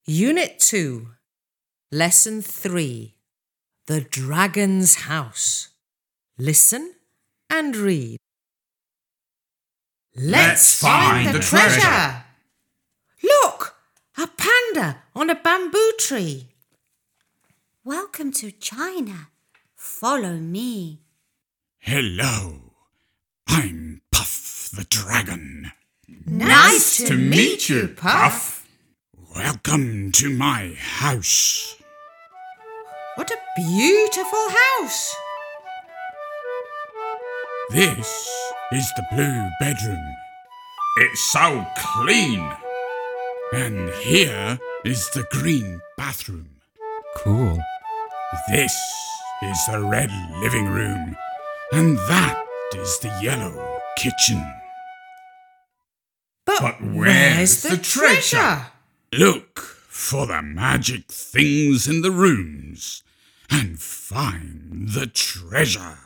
Unit 2, Lesson 3, The Dragon's House. Listen and read. Let's find the treasure. Look, a panda on a bamboo tree. Welcome to China. Follow me. Hello, I'm Puff the Dragon. Nice to meet you, Puff. Welcome to my house. What a beautiful house. This is the blue bedroom. It's so clean. And here is the green bathroom. Cool. This is the red living room. And that is the yellow kitchen. But where's the treasure? Look for the magic things in the rooms and find the treasure.